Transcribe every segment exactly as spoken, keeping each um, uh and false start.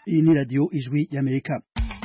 Iyi ni radio Ijwi y'Amerika.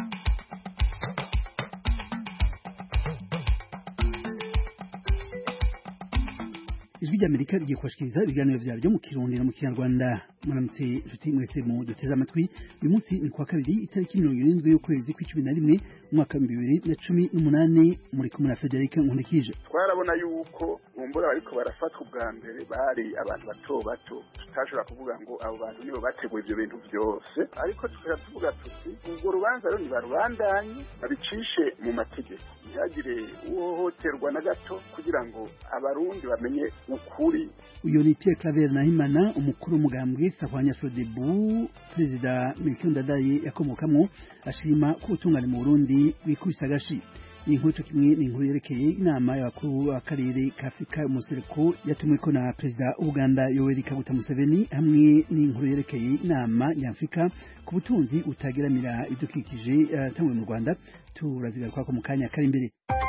Ijwi ry'Amerika rigiye kubashikiriza ibiganiro vyaryo mu Kirundi no mu Kinyarwanda. Muramutse nshuti mwese mu duteze amatwi. Uyu munsi ni kwa kabiri itariki mirongo irindwi y'ukwezi kw'icumi na rimwe umwaka wa bibiri na cumi n'umunani, muri kumwe na Federica Nkundikije. Twarabona yuko mumbura bariko barafatwa ubwa mbere bari abantu bato bato, tutashobora kuvuga ngo abo bantu nibo bateguye ivyo bintu vyose, ariko tukaba tuvuga tuti ubwo rubanza rero nibarubandanye babicishe mu mategeko, ntihagire uhohoterwa na gato kugira ngo abarundi bamenye ukuri. Uyu ni Pierre Claver Nahimana, umukuru w'umugambwe Sahwanya Frodebu, Perezida Melchior Ndadaye yakomokamwo, ashima ko ubutungane mu Burundi bwikubise agashi. Ni inkuru cyo kimwe ni inkuru yerekeye inama y'abakuru b'akarere ka Afrika y'umusereko yatumweko na Perezida w'Uganda Yoweri Kaguta Museveni, hamwe n'inkuru yerekeye inama y'Afrika ku butunzi utageramira ibidukikije yatanzwe mu Rwanda. Turazigaruka ko mu kanya kari imbere.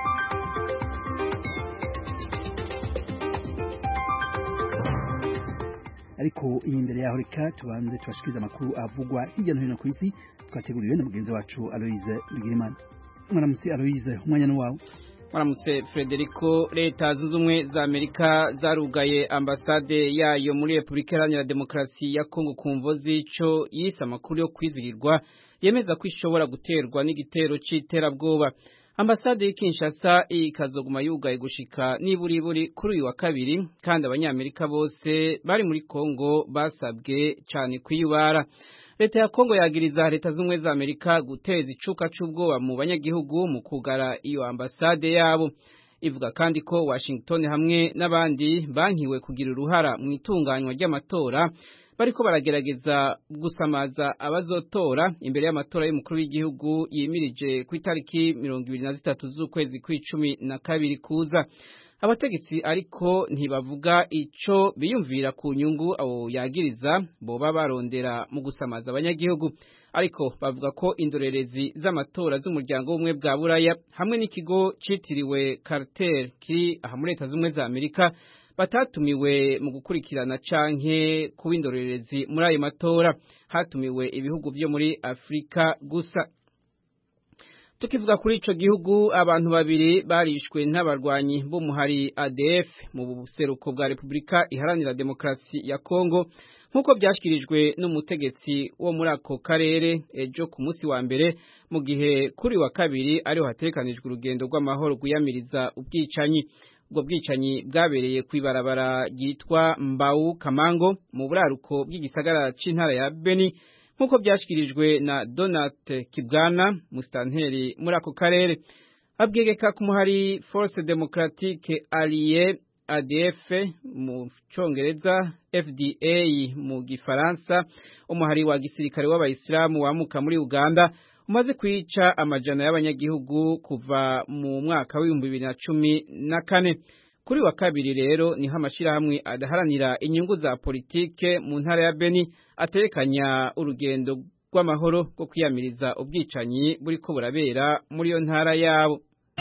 Ariko iyi imbere yaho reka tubanze tubashikiriza amakuru avugwa hirya no hino ku isi, twateguriwe na mugenzi wacu Aloise Bigirimana. Mwaramutse Aloise, umwanya ni wawe. Mwaramutse Frederico. Leta zunze ubumwe za Amerika zarugaye ambasade yayo muri Republika Iharanira Demokarasi ya Kongo ku mvo z'ico yise amakuru yo kwizigirwa yemeza ko ishobora guterwa n'igitero c'iterabwoba. Ambasade y'Kinshasa ikazoguma yugaye gushika niburi buri kuri uyu wa kabiri, kandi abanyamerika bose bari muri Kongo basabwe cyane kwiyubara. Leta ya Kongo yagiriza leta z'umwe za Amerika guteza icuka c'ubwoba mu banyagihugu mu kugara iyo ambasade yabo. Ivuga kandi ko Washington hamwe n'abandi bankiwe kugira uruhara mu itunganywa ry'amatora, bariko baragerageza gusamaza abazotora imbere y'amatora y'umukuru w'igihugu yimirije ku itariki mirongo ibiri na zitatu z'ukwezi kw'icumi na kabiri kuza. Abategetsi ariko ntibavuga ico biyumvira ku nyungu abo yagiriza boba barondera mu gusamaza abanyagihugu, ariko bavuga ko indorerezi z'amatora z'umuryango w'ubumwe bwa Buraya hamwe n'ikigo citiriwe Carter kiri aha muri Leta z'Ubumwe za Amerika batatumiwe mu gukurikirana canke kuba indorerezi muri ayo matora. Hatumiwe ibihugu vyo muri Afrika gusa. Tukivuga kuri ico gihugu, abantu babiri barishwe n'abarwanyi b'umuhari A D F mu buseruko bwa Republika Iharanira Demokarasi ya Kongo, nk'uko byashikirijwe n'umutegetsi wo muri ako karere ejo ku munsi wa mbere, mu gihe kuri wa kabiri ariho hatekanijwe urugendo rw'amahoro guyamiriza ubwicanyi. Ubwo bwicanyi bwabereye kw'ibarabara ryitwa Mbau Kamango mu buraruko bw'igisagara c'intara ya Beni, nk'uko byashikirijwe na Donat Kibwana, mustanteri muri ako karere. Abwegeka ku muhari Force Democratique Alliée A D F mu Congereza, F D A mu Gifaransa, umuhari wa gisirikare w'abayisilamu wamuka muri Uganda, umaze kwica amajana y'abanyagihugu kuva mu mwaka w'ibihumbi bibiri na cumi na kane. Kuri wa kabiri rero niho amashirahamwe adaharanira inyungu za politike mu ntara ya Beni atekanya urugendo rw'amahoro rwo kwiyamiriza ubwicanyi buriko burabera muri yo ntara yabo.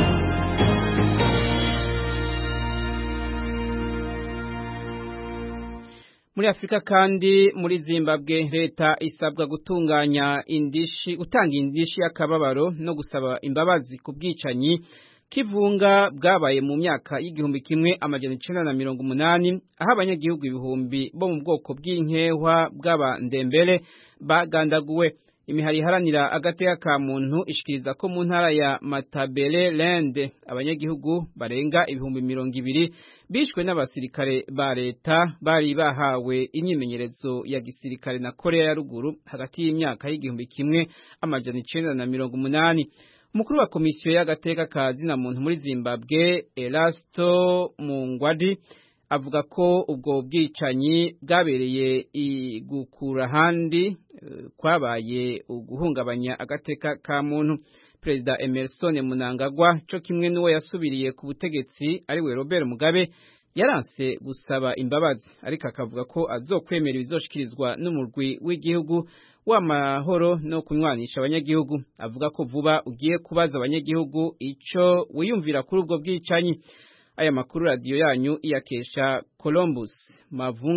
Muri Afrika kandi muri Zimbabwe, leta isabwa gutunganya indishi gutanga indishi y'akababaro no gusaba imbabazi ku bwicanyi kivunga bwabaye mu myaka y'igihumbi kimwe amajana icenda na mirongo umunani, aho abanyagihugu ibihumbi bo mu bwoko bw'inkehwa bw'abandembele bagandaguwe. Imihari iharanira agateka ka muntu ishikiriza ko mu ntara ya Matabeleland abanyagihugu barenga ibihumbi mirongo ibiri bishwe n'abasirikare ba leta bari bahawe imyimenyerezo ya gisirikare na Korea ya ruguru hagati y'imyaka y'igihumbi kimwe amajana icenda na mirongo umunani. Umukuru wa komisiyo y'agateka ka zina muntu muri Zimbabwe, Elasto Mungwadi, avuga ko ubwo bwicanyi bwabereye igukura handi kwabaye uguhungabanya agateka ka muntu. Perezida Emerson Mnangagwa cyo kimwe n'uwo yasubiriye ku butegetsi ari we Robert Mugabe yaranse gusaba imbabazi, ariko akavuga ko azokwemera ibizoshikirizwa n'umurwi w'igihugu w'amahoro no kunywanisha abanyagihugu. Avuga ko vuba ugiye kubaza abanyagihugu ico wiyumvira kuri ubwo bwicanyi. Aya makuru radio yanyu iyakesha Columbus Mavunga,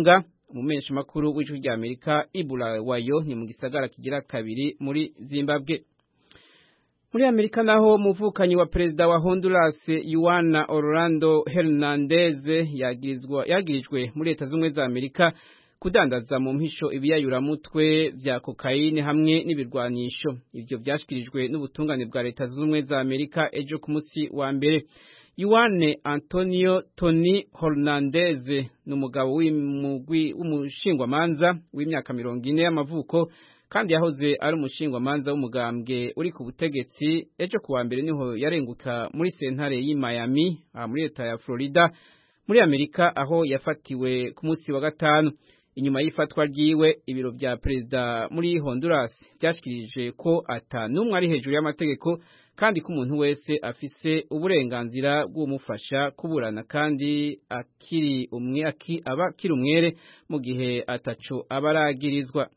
umumenyesha makuru w'ijwi rya Amerika Ibulawayo ni mu gisagara kigira kabiri muri Zimbabwe. Muri Amerika naho muvukanyi wa perezida wa Honduras Juan Orlando Hernandez yagirizwa yagirijwe muri leta z'umwe za Amerika kudandaza mu mpisho ibiyayuramutwe vya kokaine hamwe n'ibirwanisho. Ivyo vyashikirijwe n'ubutungane bwa leta z'umwe za Amerika ejo ku munsi wa mbere. Juan Antonio Tony Hernandez n'umugabo w'umugwi w'umushingwamanza w'imyaka mirongo ine y'amavuko kandi yahoze ari umushingwamanza w'umugambwe uri ku butegetsi. Ejo kuwa mbere niho yarenguka muri sentare y'i Miami muri leta ya Florida muri Amerika aho yafatiwe ku munsi wa gatanu. Inyuma y'ifatwa ryiwe ibiro vya perezida muri Honduras byashikirije ko ata numwe ari hejuru y'amategeko kandi ko umuntu wese afise uburenganzira bw'umufasha kuburana kandi akiri umwe aki aba kiri umwere mu gihe ataco abaragirizwa.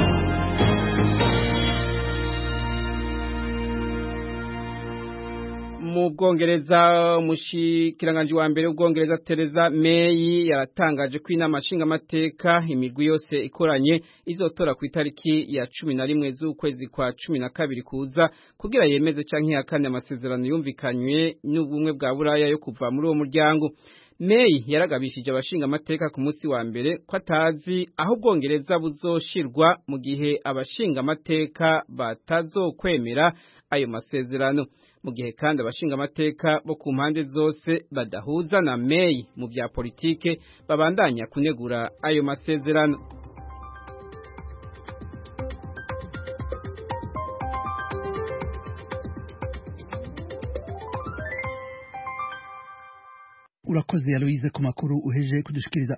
Mu Bwongereza umushikiranganje wa mbere w'Ubwongereza Theresa May yaratangaje ko inama nshingamateka imigwi yose ikoranye izotora ku itariki ya cumi na rimwe z'ukwezi kwa cumi na kabiri kuza kugira yemeze canke yakane amasezerano yumvikanywe n'ubumwe bwa Buraya yo kuva muri uwo muryango. May yaragabishije abashinga amateka ku munsi wa mbere ko atazi aho Ubwongereza buzoshirwa mu gihe abashinga amateka batazokwemera ayo masezerano, mu gihe kandi abashinga amateka bo ku mpande zose badahuza na May mu bya politike babandanya kunegura ayo masezerano. Urakoze Aloise ku makuru uheje kudushikiriza.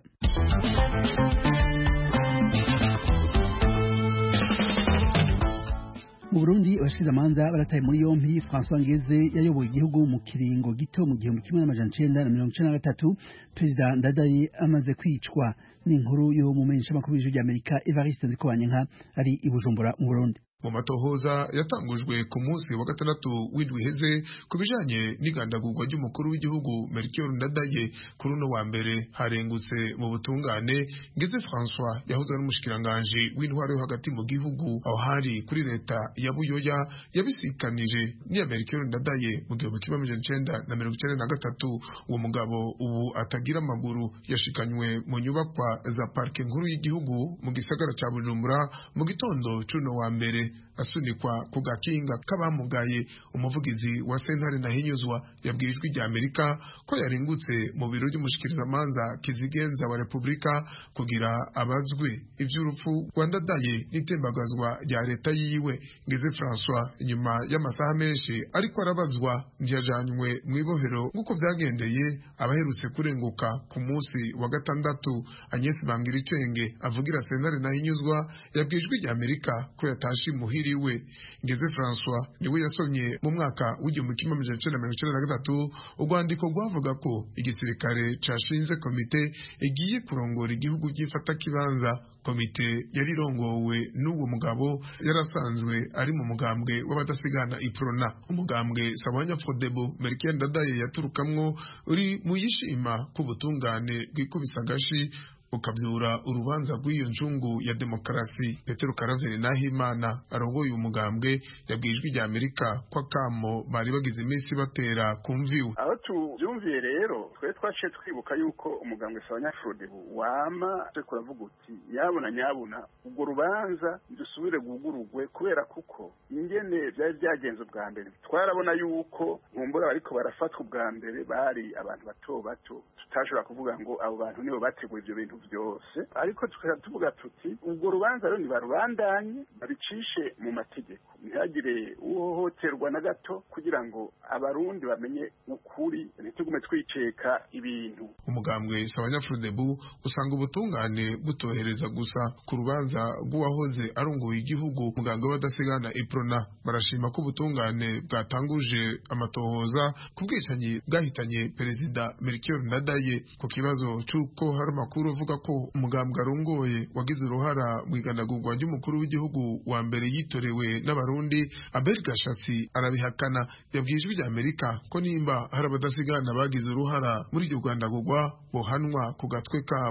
Mu Burundi abashize amanza barataye muri yompi François Ngeze yayoboye igihugu mu kiringo gito mu gihumbi kimwe n'amajana icenda na mirongo icenda na gatatu. Perezida Ndadaye amaze kwicwa. N'inkuru yo mu menyesha makuru y'ijwi ry'Amerika Evariste Nzikobanyanka ari i Bujumbura mu Burundi. Mu matohoza yatangujwe ku munsi wa gatandatu w'indwi heze ku bijanye n'igandagurwa ry'umukuru w'igihugu Melchior Ndadaye kuri uno wa mbere harengutse mu butungane Ngeze François yahoze ari umushikiranganje w'intwaro yo hagati mu gihugu aho hari kuri leta ya Buyoya yabisikanije ni Melchior Ndadaye mu gihumbi kimwe n'amajana icenda na mirongo icenda na gatatu. Uwo mugabo ubu atagira amaguru yashikanywe mu nyubakwa za parke nkuru y'igihugu mu gisagara ca Bujumbura mu gitondo cuno wa mbere asunikwa ku gakinga k'abamugaye. Umuvugizi wa sentare Nahinyuzwa yabwirijwe rya Amerika ko yaringutse mu biro by'umushikirizamanza kizigenza wa Republika kugira abazwe ivy'urupfu rwa Ndadaye n'itembagazwa rya leta yiwe. Ngeze François nyuma y'amasaha menshi ariko arabazwa njyajanywe mu ibohero nk'uko vyagendeye abaherutse kurenguka ku munsi wa gatandatu. Agnes Bangiricenge avugira sentare Nahinyuzwa yabwirijwe rya Amerika ko yatashi muhiriwe. Ngeze François niwe yasomye mu mwaka w'igihumbi kimwe n'amajana icenda na mirongo icenda na gatatu urwandiko rwavuga ko igisirikare cashinze komite igiye kurongora igihugu gifata kibanza. Komite yari rongowe n'uwo mugabo yarasanzwe ari mu mugambwe w'abadasigana Iprona. Umugambwe Sawanya Frodebo Melchior Ndadaye yaturukamwo uri mu yishima ku butungane bw'ikubisagashi ukabyura urubanza rw'iyo njungu ya demokarasi. Petero Karaveri Nahimana arongoye umugambwe yabwijwe rya Amerika kwa kamo bari bagize iminsi batera kumviwe. Aho tuvyumviye rero twe twaciye twibuka yuko umugambwe Sawanya Frodebo wama twe kuravuga uti yabona nyabuna ubwo rubanza dusubire gugurugwe kubera kuko ingene byari byagenze bwa mbere twarabona yuko nkumbura ariko barafatwa ubwa mbere bari abantu bato bato tutashobora kuvuga ngo abo bantu nibo bateguye ibyo bintu byose, ariko tukaba tuvuga tuti ubwo rubanza rero nibarubandanye babicishe mu mategeko ntihagire uhohoterwa na gato kugira ngo abarundi bamenye ukuri ntitugume twiceka ibintu. Umugambwe Sawanya Frodebo usanga ubutungane butohereza gusa ku rubanza rw'uwahoze arongoye igihugu muganga w'abadasigana Iprona. Barashima ko ubutungane bwatanguje amatohoza ku bwicanyi bwahitanye perezida Melchior Ndadaye ku kibazo c'uko hari amakuru avuga ko umugambwe arongoye wagize uruhara mu igandagurwa ry'umukuru w'igihugu wa mbere yitorewe n'abarundi. Abel Gashatsi arabihakana yabwijwe rya Amerika ko nimba hari abadasigana bagize uruhara muri iryo rwandagurwa bohanwa ku gatwe kabo.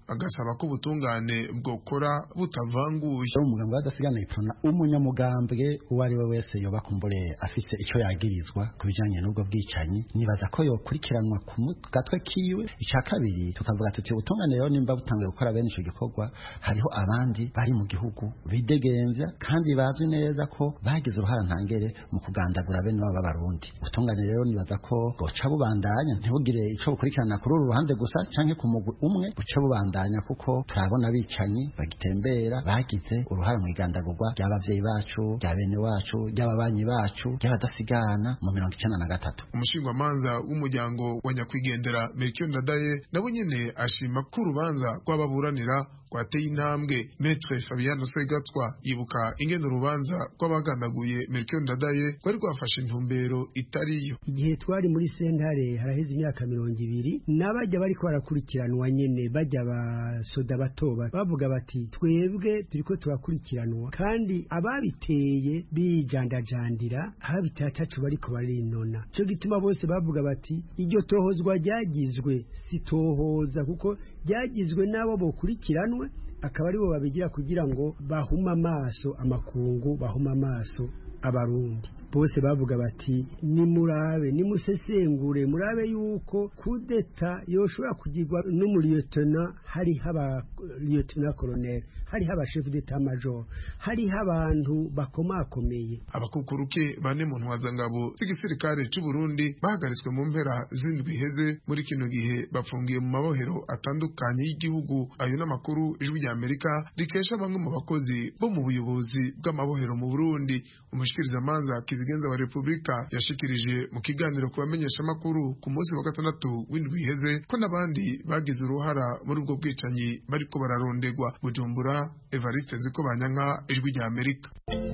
agasaba ko ubutungane bwokora butavanguye. Umugambwe w'adasigana iprona umunyamugambwe uwo ari we wese yoba kumbure afise ico yagirizwa kubijanye n'ubwo bwicanyi nibaza ko yokurikiranwa ku gatwe kiwe. Ica kabiri tukavuga tuti ubutungane rero nimba butangiye gukora bene ico gikorwa hariho abandi bari mu gihugu bidegemvya kandi bazwi neza ko bagize uruhara ntangere mu kugandagura bene baba barundi. Ubutungane rero nibaza ko goca bubandanya ntibugire ico bukurikirana kuri uru ruhande gusa canke ku mugwi umwe buca bubandanya kuko turabona bicanyi bagitembera bagize uruhara mu igandagurwa ry'abavyeyi bacu rya bene wacu ry'ababanyi bacu ry'abadasigana mu mirongo icenda na gatatu. Umushingwamanza w'umuryango wa nyakwigendera Melchior Ndadaye nabo nyene ashima ko urubanza rw'ababuranira kwateye intambwe. Maître Fabiano Segatwa yibuka ingene urubanza rw'abagandaguye Melchior Ndadaye rwari rwafashe intumbero itariyo. Igihe twari muri sentare haraheze imyaka mirongo ibiri n'abajya bariko barakurikiranwa nyene bajya basoda batoba bavuga bati twebwe turiko turakurikiranwa kandi ababiteye bijandajandira habiteye atacu bariko barinona. Cyo gituma bose bavuga bati iryo tohozwa ryagizwe sitohoza kuko ryagizwe nabo bokurikiranwa akaba aribo babigira kugira ngo bahuma amaso amakungu bahuma amaso abarundi. Bose bavuga bati ni murabe ni musesengure murabe yuko kudeta yoshobora kugirwa n'umuliyetona hari haba liyetona colonel hari haba chef d'etat major hari habantu bakomakomeye. Abakukuruke bane mu ntwazangabo z'igisirikare cy'u Burundi bahagaritswe mu mpera z'indwi heze muri kino gihe bafungiye mu mabohero atandukanye y'igihugu. Ayo n'amakuru ijwi rya Amerika rikesha bamwe mu bakozi bo mu buyobozi bw'amabohero mu Burundi. Umushikiriza manza Kizigenza wa Republika yashikirije mu kiganiro kubamenyesha makuru ku munsi wa gatandatu w'indwi heze ko nabandi bagize uruhara muri ubwo bwicanyi bariko bararondegwa. Bujumbura, Evariste Nzikobanyanka, ijwi rya Amerika.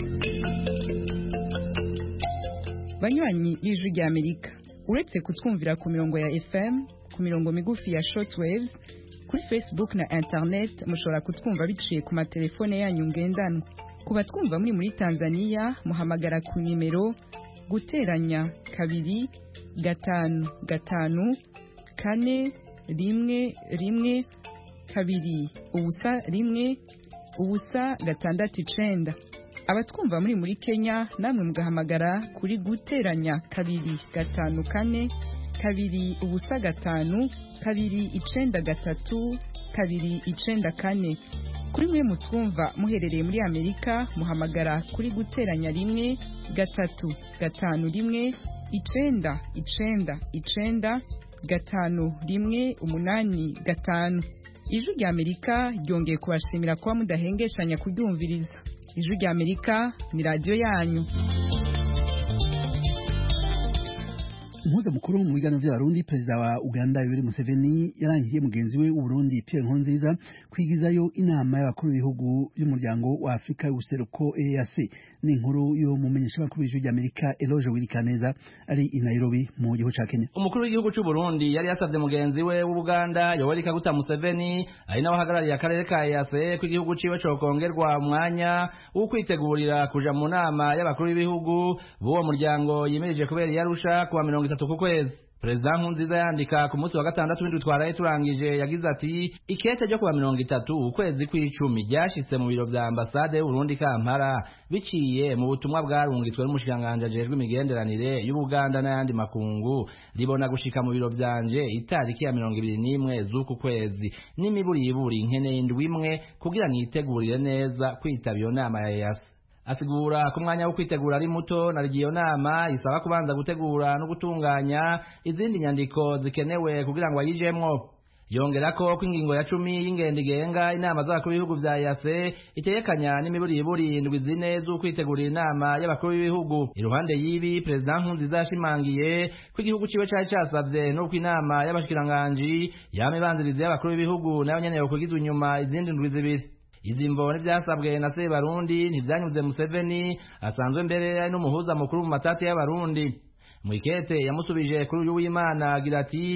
Banywanyi b'ijwi rya Amerika, uretse kutwumvira ku mirongo ya F M, ku mirongo migufi ya shortwaves, kuri Facebook na internet mushobora kutwumva biciye ku matelefone yanyu ngendanwa. Kuba twumva muri muri Tanzania muhamagara ku nimero guteranya kabiri gatanu gatanu kane rimwe rimwe kabiri ubusa rimwe ubusa gatandatu icenda. Abatwumva muri muri Kenya namwe mugahamagara kuri guteranya kabiri gatanu kane kabiri ubusa gatanu kabiri icenda gatatu kabiri icenda kane. Kuri mwe mutwumva muherereye muri Amerika muhamagara kuri guteranya rimwe gatatu gatanu rimwe icenda icenda icenda gatanu rimwe umunani gatanu. Ijwi rya Amerika ryongeye kubashimira kuba mudahengeshanya kuryumviriza. Ijwi rya Amerika ni radio yanyu. Umuhuza mukuru mu biganiro by'abarundi perezida wa Uganda Yoweri Museveni yarangiye mugenzi we w'Uburundi Pierre Nkurunziza kwigizayo inama y'abakuru b'ibihugu by'umuryango wa Afrika y'ubuseruko E A C. Ni inkuru yo mumenyesha bakuru b'ijwi ry'Amerika Eloge Wirikaneza ari i Nairobi mu gihugu ca Kenya. Umukuru w'igihugu cy'u Burundi yari yasavye mugenzi we w'Uganda Yoweri Kaguta Museveni ari nawe hagarariye akarere ka E A C ko igihugu ciwe cyo kongerwa umwanya wo kwitegurira kuja mu nama y'abakuru b'ibihugu b'uwo muryango yimirije kubera yarusha kuwa mirongo itatu ku kwezi. Perezida Nkurunziza yandika ku munsi wa gatandatu w'indwi twaraye turangije yagize ati ikete ryo kuwa mirongo itatu ukwezi kw'icumi ryashitse mu biro vya ambasade y'u Burundi Kampala biciye mu butumwa bwarungitswe n'umushikanganje ajejwe imigenderanire y'Ubuganda n'ayandi makungu ribona gushika mu biro vyanje itariki ya mirongo ibiri n'imwe z'uku kwezi n'imiburiburi nkene indwi imwe kugira nitegurire neza kwitaba iyo nama ya E A C. Asigura ku mwanya wo kwitegura ari muto na iyo nama isaba kubanza gutegura no gutunganya izindi nyandiko zikenewe kugira ngo ayijemwo. Yongerako ko ingingo ya cumi y'ingendo igenga inama z'abakuru b'ibihugu vya E A C itekanya n'imiburiburi indwi zine zo kwitegurira inama y'abakuru b'ibihugu. Iruhande y'ibi President Nkurunziza yashimangiye ko igihugu ciwe cari casavye no ku inama y'abashikiranganji yamibanziriza y'abakuru b'ibihugu nayo nyene yo kugizwe inyuma izindi ndwi zibiri. Izi mbone vyasabwe na Sebarundi ntivyanyuze Museveni asanzwe mbere ari n'umuhuza mukuru mu matati y'abarundi. Mwikete yamusubije kuri uyu w'Imana agira ati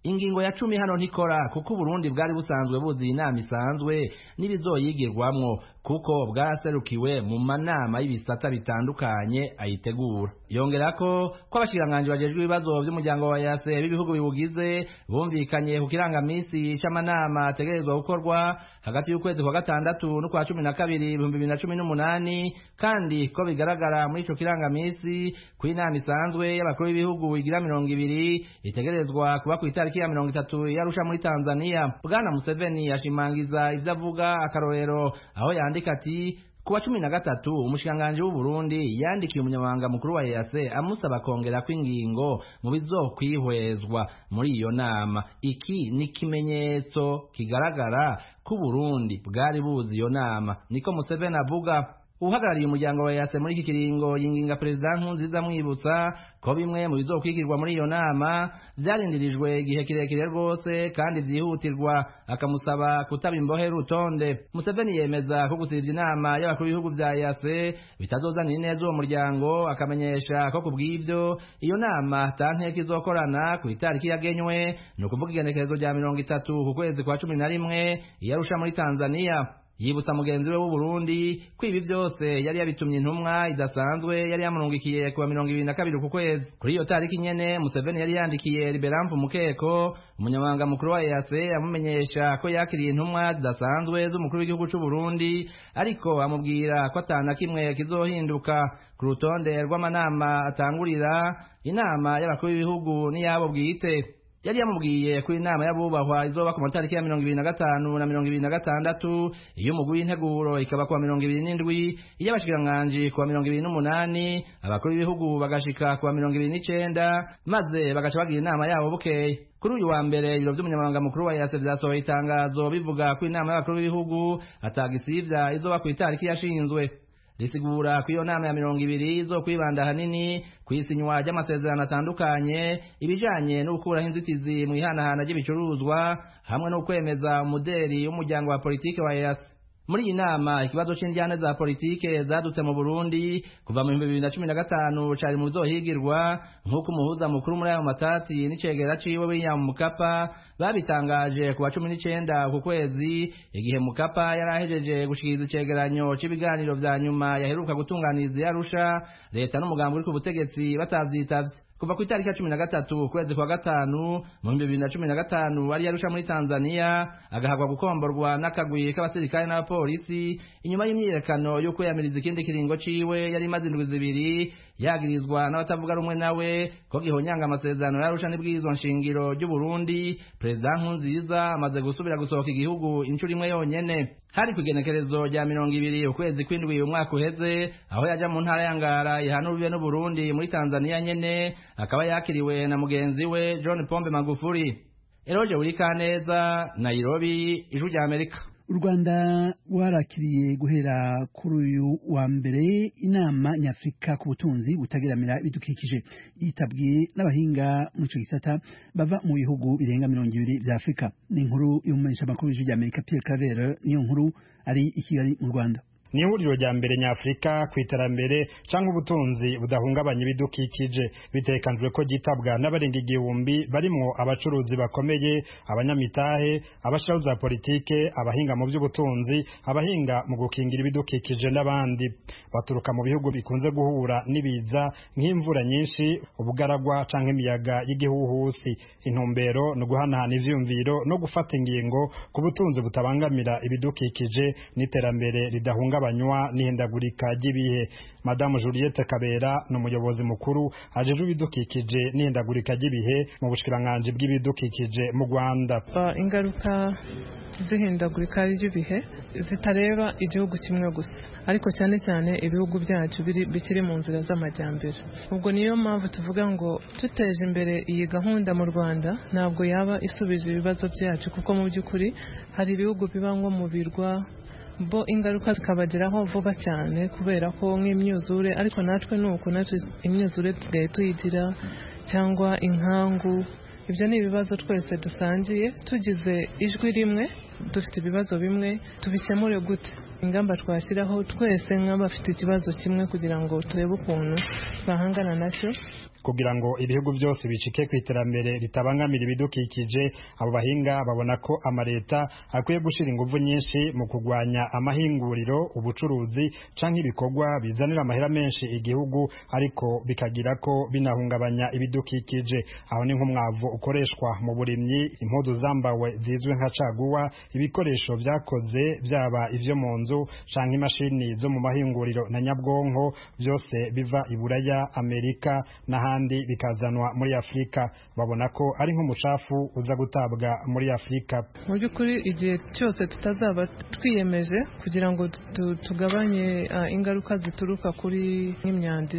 ingingo ya cumi hano ntikora kuko Burundi bwari busanzwe buzi inama isanzwe n'ibizoyigirwamwo kuko bwaraserukiwe mu manama y'ibisata bitandukanye ayitegura. Yongerako ko abashikiranganje bajejwe ibibazo by'umuryango wa E A C b'ibihugu biwugize bumvikanye ku kirangamisi c'amanama ategerezwa gukorwa hagati y'ukwezi kwa gatandatu n'ukwa cumi na kabiri ibihumbi bibiri na cumi n'umunani, kandi ko bigaragara muri ico kirangamisi ku inama isanzwe y'abakuru b'ibihugu igira mirongo ibiri itegerezwa kuba ku itariki ya mirongo itatu yarusha muri Tanzania. Bwana Museveni yashimangiza ivyo avuga akarorero aho yandika ati kuwa cumi na gatatu umushikanganje w'u Burundi yandikiye umunyamabanga mukuru wa E A C amusaba kongera kw'ingingo mu bizokwihwezwa muri iyo nama. Iki ni kimenyetso kigaragara ko Burundi bwari buzi iyo nama, niko Museveni avuga. Uhagarariye umuryango wa E A C muri iki kiringo yinginga Perezida Nkurunziza mwibutsa ko bimwe mu bizokwigirwa muri iyo nama vyarindirijwe igihe kirekire rwose kandi vyihutirwa, akamusaba kutaba imbohe rutonde. Museveni yemeza ko gusivya inama y'abakuru b'ibihugu vya E A C bitazozanira ineza uwo muryango, akamenyesha ko kubw'ivyo iyo nama tanteka izokorana ku itariki yagenywe, ni ukuvuga igenekerezo rya mirongo itatu ku kwezi kwa cumi na rimwe iyarusha muri Tanzania. Yibutsa mugenzi we w'u Burundi ko ibi byose yari yabitumye intumwa idasanzwe yari yamurungikiye kuwa mirongo ibiri na kabiri ku kwezi. Kuri iyo tariki nyene Museveni yari yandikiye Liberamfu Mukeko umunyamabanga mukuru wa E A C amumenyesha ko yakiriye intumwa zidasanzwe z'umukuru w'igihugu c'u Burundi, ariko amubwira ko atana kimwe kizohinduka ku rutonde rw'amanama atangurira inama y'abakuru b'ibihugu n'iyabo bwite. Yari yamubwiye ko inama y'abubahwa izoba ku matariki ya mirongo ibiri na gatanu na mirongo ibiri na gatandatu, iyo umugwi w'integuro ikaba kuwa mirongo ibiri n'indwi, iyo abashikiranganje kuwa mirongo ibiri n'umunani, abakuru b'ibihugu bagashika kuwa mirongo ibiri n'icenda, maze bagaca bagira inama yabo bukeye. Kuri uyu wa mbere ibiro vy'umunyamabanga mukuru wa E A C vyasohoye itangazo bivuga ko inama y'abakuru b'ibihugu atagisivya izoba ku itariki yashinzwe. Risigura ko iyo nama ya mirongo ibiri zo kwibanda hanini kwisinywa ry'amasezerano atandukanye ibijanye no gukuraho inzitizi mu ihanahana ry'ibicuruzwa hamwe no kwemeza umuderi w'umuryango wa politike wa E A C. Muri iyi nama ikibazo c'indyane za politike zadutse mu Burundi kuva mu bibiri na cumi na gatanu cari mu bizohigirwa nk'uko umuhuza mukuru muri ayo matati n'icegera ciwe William Mukapa babitangaje kuwa cumi n'icenda ku kwezi, igihe Mukapa yarahejeje gushikiriza icegeranyo c'ibiganiro vya nyuma yaheruka gutunganiriza Arusha leta n'umugambi uri ku butegetsi batavyitavye. Kuva ku itariki ya cumi na gatatu kwezi kwa gatanu mu bibiri na cumi na gatanu ari Arusha muri Tanzania, agahagwa gukomborwa n'akagwi k'abasirikare n'abapolisi inyuma y'imyiyerekano yo kwiyamiriza ikindi kiringo ciwe yari imaze indwi zibiri, yagirizwa n'abatavuga rumwe nawe ko gihonyanga amasezerano y'Arusha n'ibwirizwa nshingiro ry'u Burundi. Perezida Nkurunziza amaze gusubira gusohoka igihugu incuro imwe yonyene, hari kugenekerezo rya mirongo ibiri ukwezi kw'indwi umwaka uheze, aho yaja mu ntara ya Ngara ihanuriwe n'u Burundi muri Tanzania nyene, akaba yakiriwe na mugenzi we John Pombe Magufuli. Eroje Urikaneza, Nairobi, Ijwi rya Amerika. U Rwanda rwarakiriye guhera kuri uyu wa mbere inama nyafrika ku butunzi butageramira ibidukikije yitabwiye n'abahinga mu ico gisata bava mu bihugu birenga mirongo ibiri vya Afrika. Ni inkuru y'umumenyesha makuru w'Ijwi rya Amerika Pierre Claver, niyo nkuru ari i Kigali mu Rwanda. Ni ihuriro rya mbere nyafrika ku iterambere canke ubutunzi budahungabanya ibidukikije, bitekanzwe ko gitabwa n'abarenga igihumbi barimwo abacuruzi bakomeye, abanyamitahe, abashiraho za politike, abahinga mu by'ubutunzi, abahinga mu gukingira ibidukikije n'abandi. Baturuka mu bihugu bikunze guhura n'ibiza nk'imvura nyinshi, ubugaragwa canke imiyaga y'igihuhusi. Intumbero no guhanahana ivyumviro no gufata ingingo ku butunzi butabangamira ibidukikije n'iterambere ridahunga banywa n'ihindagurika ry'ibihe. Madamu Juliette Kabera ni umuyobozi mukuru ajejwe ibidukikije n'ihindagurika ry'ibihe mu bushikiranganje bw'ibidukikije mu Rwanda. Uh, ingaruka zihindagurika ry'ibihe zitareba igihugu kimwe gusa, ariko cyane cyane ibihugu byacu biri bikiri mu nzira z'amajyambere. Ubwo niyo mpamvu tuvuga ngo tuteje imbere iyi gahunda mu Rwanda ntabwo yaba isubije ibibazo byacu, kuko mu by'ukuri hari ibihugu biba nko mu birwa bo ingaruka zikabageraho vuba cyane kubera ko nk'imyuzure, ariko natwe nuko natwe imyuzure tugaye tuyigira cyangwa inkangu. Ibyo ni ibibazo twese dusangiye, tugize ijwi rimwe dufite ibibazo bimwe, tubikemure gute? Ingamba twashyiraho twese nk'abafite ikibazo kimwe kugira ngo turebe ukuntu bahangana nacyo. kugira ngo ibihugu byose bicike ku iterambere ritabangamira ibidukikije. Abo bahinga babona ko amareta akwiye gushira ingufu nyinshi mu kugwanya amahinguriro, ubucuruzi canke ibikorwa bizanira amahera menshi igihugu ariko bikagira ko binahungabanya ibidukikije. Aho ni nk'umwavu ukoreshwa mu burimyi, impuzu zambawe zizwe nka caguwa, ibikoresho vyakoze byaba ivyo mu nzu canke imashini zo mu mahinguriro na nyabwonko, byose biva i Buraya, Amerika n'ahandi bikazanwa muri Afrika. Babona ko ari nk'umucafu uza gutabwa muri Afrika. Mu by'ukuri igihe cyose tutazaba twiyemeje kugira ngo tugabanye uh, ingaruka zituruka kuri nk'imyanda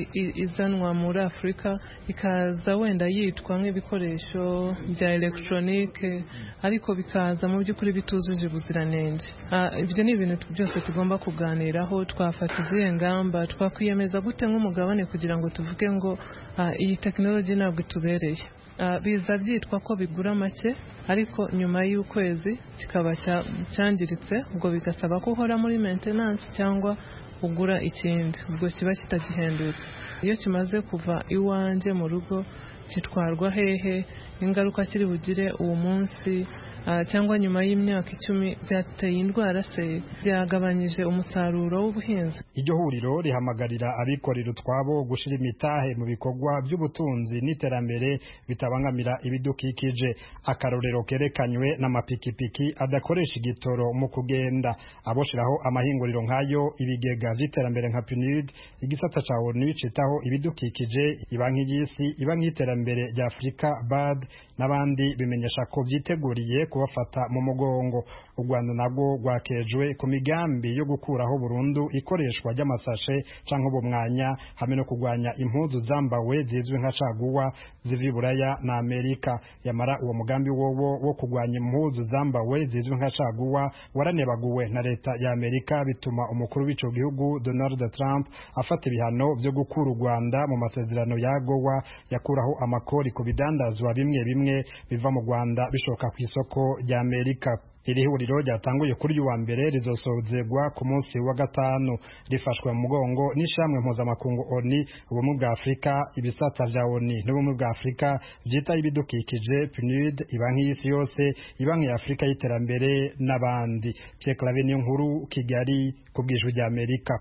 izanwa muri Afrika ikaza wenda yitwa nk'ibikoresho bya electronique ariko bikaza mu by'ukuri bituzuje ubuziranenge. Uh, ibyo ni ibintu byose tugomba kuganiraho, twafata izihe ngamba, twakwiyemeza gute nk'umugabane kugira ngo tuvuge ngo uh, iyi technology ntabwo itubereye. Uh, biza byitwa ko bigura make ariko nyuma y'ukwezi kikaba cyangiritse, ubwo bigasaba ko uhora muri maintenance cyangwa ugura ikindi, ubwo kiba kitagihendutse. Iyo kimaze kuva iwanje mu rugo kitwarwa hehe, ingaruka kiri bugire uwo munsi uh, cyangwa nyuma y'imyaka icumi byateye indwara se, byagabanyije umusaruro w'ubuhinzi. Iryo huriro rihamagarira abikorera utwabo gushira imitahe mu bikorwa by'ubutunzi n'iterambere bitabangamira ibidukikije. Akarorero kerekanywe n'amapikipiki adakoresha igitoro mu kugenda. Aboshiraho amahinguriro nk'ayo, ibigega vy'iterambere nka P N U D, igisata ca O N U citaho ibidukikije, ibanki y'isi, ibanki y'iterambere rya Afrika B A D n'abandi bimenyesha ko vyiteguriye kubafata mu mugongo. U Rwanda nabwo rwakejwe ku migambi yo gukuraho burundu ikoreshwa ry'amasashe canke ubumwanya hamwe no kugwanya impuzu zambawe zizwe nka caguwa ziva i Buraya na Amerika. Yamara uwo mugambi wowo wo kugwanya impuzu zambawe zizwe nka caguwa waranebaguwe na leta ya Amerika, bituma umukuru w'ico gihugu Donald Trump afata ibihano byo gukura u Rwanda mu masezerano ya Gowa yakuraho amakori ku bidandazwa bimwe bimwe biva mu Rwanda bishoka ku isoko rya Amerika. Iri huriro ryatanguye kuri uyu wa mbere rizosozegwa ku munsi wa gatanu, rifashwe mu mugongo n'ishamwe mpuzamakungu O N U, ubumwe bwa Afrika, ibisata vya O N U n'ubumwe bwa Afrika vyita ibidukikije, P N U D, ibanki y'isi yose, ibanki ya Afrika y'iterambere n'abandi. Pierre Claver Niyonkuru, Kigali, ku bw'ijwi rya Amerika.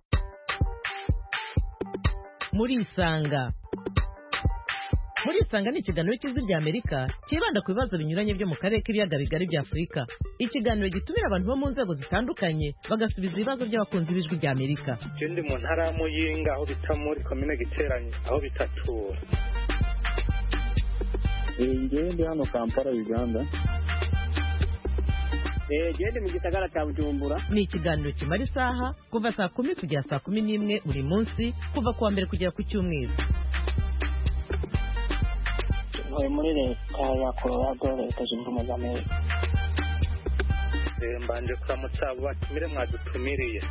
Muri Isanga Muri Isanga ni ikiganiro cy'ijwi rya Amerika kibanda ku bibazo binyuranye byo mu karere k'ibiyaga bigari bya Afrika. Ikiganiro gitumira abantu bo mu nzego zitandukanye bagasubiza ibibazo by'abakunzi b'ijwi rya Amerika. Je ndi mu ntara ya Muyinga aho bita muri komine Giteranye aho bitatura. Ngiye ndi hano Kampala, Uganda. Eh, je ndi mu gisagara cya Bujumbura. Ni ikiganiro kimara isaha kuva saa kumi kugera saa kumi n'imwe buri munsi, kuva kuwa mbere kugera ku cyumweru. Muri leta ya Colorado, leta zunze ubumwe za Amerika. Mbanje kuramutsa abo batumire mwadutumiriye.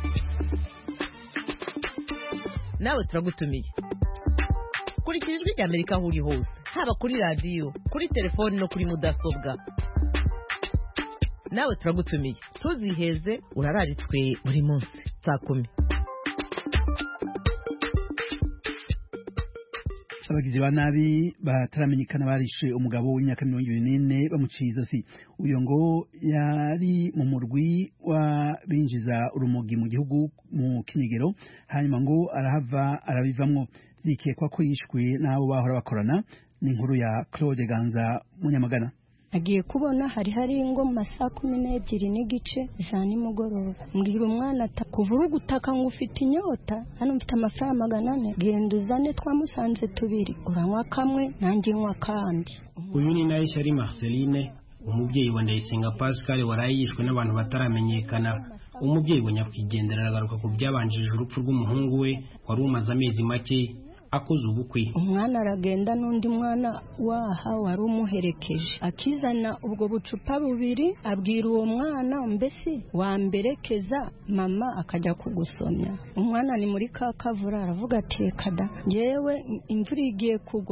Nawe turagutumiye. Kurikira ijwi rya Amerika aho uri hose, haba kuri radio, kuri telefone no kuri mudasobwa. Nawe turagutumiye. Tuziheze, urararitswe buri munsi saa kumi. Abagizi ba nabi bataramenyekana barishe umugabo w'imyaka mirongo ibiri n'ine bamuciye izosi. Uyo ngo yari mu murwi wa binjiza urumogi mu gihugu mu Kinigero, hanyuma ngo arahava arabivamwo. Zikekwa ko yishwe n'abo bahora bakorana. Ni inkuru ya Claude Ganza Munyamagana. Agiye kubona hari hari ngo mu masaa kumi n'ebyiri n'igice za nimugoroba, mbwira umwana ati kuvura gutaka ngo ufite inyota, hano mfite amafaranga magana ane, genda uzane twamusanze tubiri, uranywa kamwe nanjye nywa kandi. Uyu ni Naisha ari Marceline, umubyeyi wa Ndayisenga Pascal warayishwe n'abantu bataramenyekana. Umubyeyi wa nyakwigendera aragaruka ku byabanjije urupfu rw'umuhungu we wari umaze amezi make akoze ubukwe. Umwana aragenda n'undi mwana waha wari umuherekeje, akizana ubwo bucupa bubiri, abwira uwo mwana mbese wamberekeza mama akajya kugusomya. Umwana ni muri ka kavura aravuga ati kada, yewe imvura igiye kugwa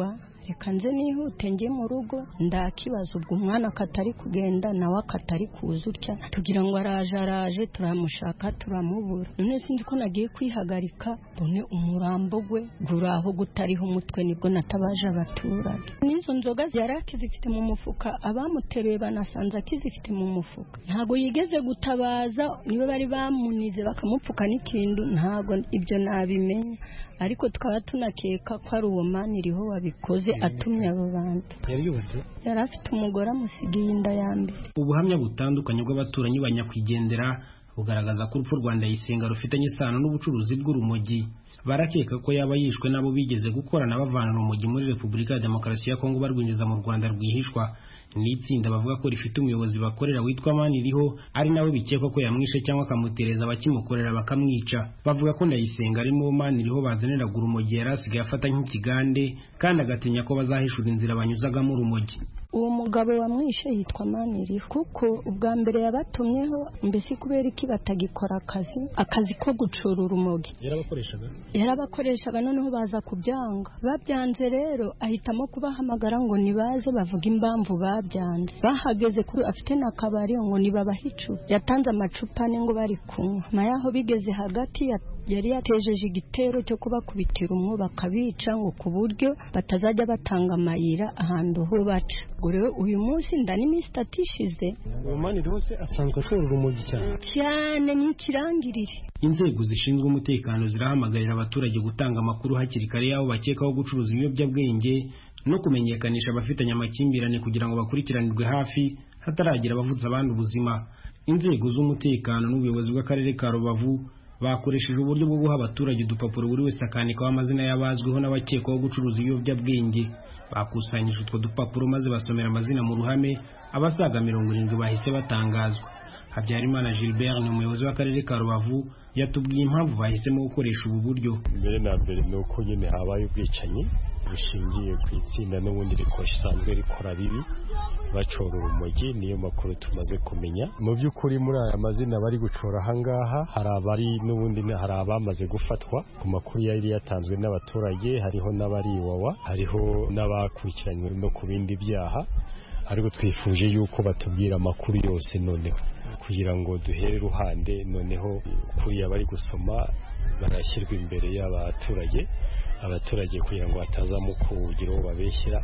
reka nze nihute njye mu rugo ndakibaza ubwo umwana akatari kugenda nawe akatari kuza utya tugira ngo araje araje turamushaka turamubura none sinzi ko nagiye kwihagarika bone umurambo gwe guraho gutariho umutwe nibwo natabaje abaturage n'izo nzoga yaraki zifite mu mufuka abamuteruye banasanze akizifite mu mufuka ntago yigeze gutabaza niwe bari bamunize bakamupfuka n'ikindu ntago ibyo nabimenya ariko tukaba tunakeka ko ari uwo mani iriho wabikoze atumye abo bantu yari yubatse yari afite umugore amusigiye inda ya mbere. Ubuhamya butandukanye bw'abaturanyi ba nyakwigendera bugaragaza ko urupfu rwa Ndayisenga rufitanye isano n'ubucuruzi bw'urumogi. Barakeka ko yaba yishwe nabo bigeze gukorana bavana urumogi muri Repubulika ya Demokarasi ya Kongo barwinjiza mu Rwanda rwihishwa. N'itsinda bavuga ko rifite umuyobozi bakorera witwa Maniriho ari nawe bikekwa ko yamwishe cyangwa akamutereza abakimukorera bakamwica. Bavuga ko Ndayisenga arimo Maniriho bazaniraga urumogi yari asigaye afata nk'ikigande kandi agatinya ko bazahishura inzira banyuzagamo urumogi. Uwo mugabo wamwishe yitwa Maniriho kuko ubwa mbere yabatumyeho mbese kubera iki batagikora akazi akazi ko gucura urumogi yarabakoreshaga yarabakoreshaga noneho baza kubyanga babyanze rero ahitamo kubahamagara ngo nibaze bavuga impamvu babyanze bahageze kuri afite nakabari ngo nibabahicu yatanze amacupa ne ngo bari kunywa mayaho bigeze hagati ya yari yatejeje igitero cyo kubakubitira umwo bakabica ngo ku buryo batazajya batanga amayira ahantu ho baca. Gure uyu munsi ndani Mister Tishize umani rwose asanzwe ashora urumogi cyane cyane n'ikirangirire. Inzego zishinzwe umutekano zirahamagarira abaturage gutanga amakuru hakiri kare yabo bakekaho gucuruza ibiyobyabwenge no kumenyekanisha abafitanye amakimbirane kugira ngo bakurikiranirwe hafi hataragira abavuza abandi ubuzima. Inzego z'umutekano n'ubuyobozi bw'akarere ka Rubavu bakoresheje uburyo bwo guha abaturage udupapuro buri wese akandikaho amazina y'abazwiho n'abakekwaho gucuruza ibiyobyabwenge. Bakusanyije utwo dupapuro maze basomera amazina mu ruhame abasaga mirongo irindwi bahise batangazwa. Habyarimana Gilbert ni umuyobozi w'akarere ka Rubavu yatubwiye impamvu bahisemo gukoresha ubu buryo. Mbere na mbere ni uko nyine habaye ubwicanyi bushingiye ku itsinda n'ubundi rikoresha isanzwe rikora bibi bacora urumogi, niyo makuru tumaze kumenya. Mu by'ukuri muri aya mazina bari gucora ahangaha hari abari n'ubundi hari abamaze gufatwa ku makuru yari yatanzwe n'abaturage, hariho n'abari iwawa, hariho n'abakurikiranywe no ku bindi byaha, ariko twifuje yuko batubwira amakuru yose noneho kugira ngo duhere ruhande noneho kuri abari gusoma barashyirwa imbere y'abaturage abaturage kugira ngo hatazamu kugira uwo babeshyira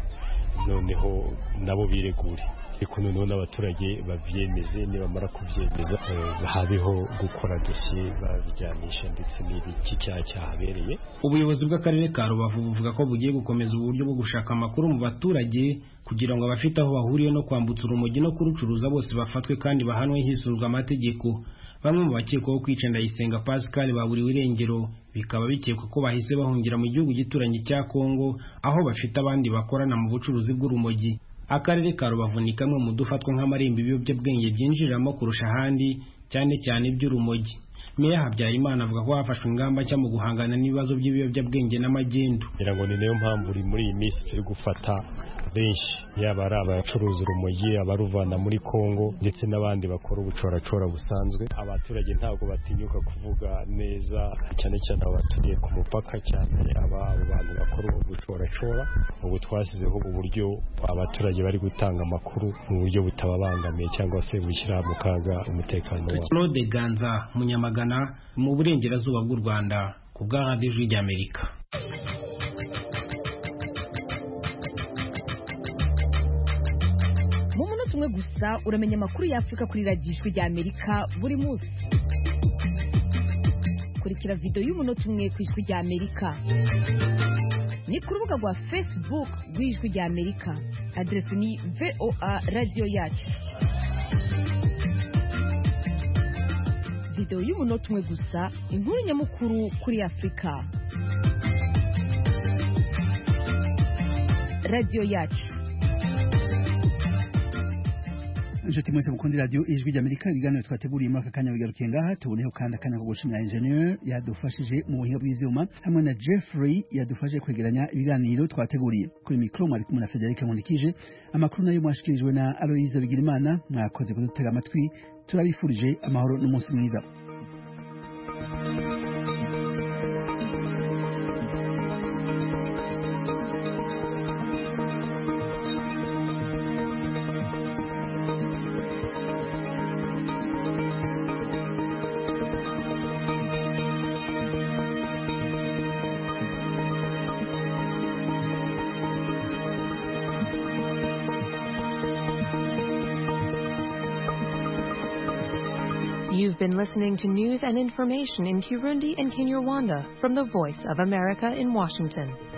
noneho nabo biregure, ariko noneho n'abaturage babyemeze, nibamara kubyemeza habeho gukora dosiye babijyanisha ndetse n'iki cyaha cyahabereye. Ubuyobozi bw'akarere ka Rubavu buvuga ko bugiye gukomeza uburyo bwo gushaka amakuru mu baturage kugira ngo abafite aho bahuriye no kwambutsa urumogi no kurucuruza bose bafatwe kandi bahanwe hisunzwe amategeko. Bamwe mu bakekwaho kwica Ndayisenga Pascal baburiwe irengero, bikaba bikekwa ko bahise bahungira mu gihugu gituranye cya Kongo aho bafite abandi bakorana mu bucuruzi bw'urumogi. Akarere ka Rubavu ni kamwe mu dufatwa nk'amarembo ibiyobyabwenge byinjiriramo kurusha ahandi, cyane cyane iby'urumogi. Meya Habyarimana avuga ko hafashwe ingamba nshya mu guhangana n'ibibazo by'ibiyobyabwenge n'amagendu. Ngira ngo ni nayo mpamvu uri muri iyi minsi turi gufata benshi, yaba ari abacuruza urumogi, abaruvana muri Kongo ndetse n'abandi bakora ubucoracora busanzwe. Abaturage ntabwo batinyuka kuvuga neza, cyane cyane abaturiye ku mupaka, cyane aba abantu bakora ubucoracora. Ubu twasizeho uburyo abaturage bari gutanga amakuru mu buryo butababangamiye cyangwa se bushyira mu kaga umutekano wabo. Claude Ganza Munyamagana mu burengerazuba bw'u Rwanda ku bwa Radio Ijwi ry'Amerika. Mu munota umwe gusa uramenya amakuru y'Afurika kuri Radio Ijwi ry'Amerika buri munsi. Kurikira video y'umunota umwe ku Ijwi ry'Amerika ni ku rubuga rwa Facebook rw'Ijwi ry'Amerika, adresse ni V O A Radio Yacu. Video y'umunota umwe gusa, inkuru nyamukuru kuri Afrika. Radio Yacu. Njoti mwese mukundi radio Ijwi ry'Amerika, ibiganiro twateguriye muri aka kanya bigarukiye ngaha. Tuboneho kandi akanya ko gushimira engineer yadufashije mu buhinga bw'ivyuma hamwe na Jeffrey yadufashije kwegeranya ibiganiro twateguriye. Kuri micro mwari kumwe na Frederic Nkundikije, amakuru nayo mwashikirijwe na Aloise Bigirimana. Mwakoze kudutega amatwi, turabifurije amahoro n'umunsi mwiza. You've been listening to news and information in Kirundi and Kinyarwanda from the Voice of America in Washington.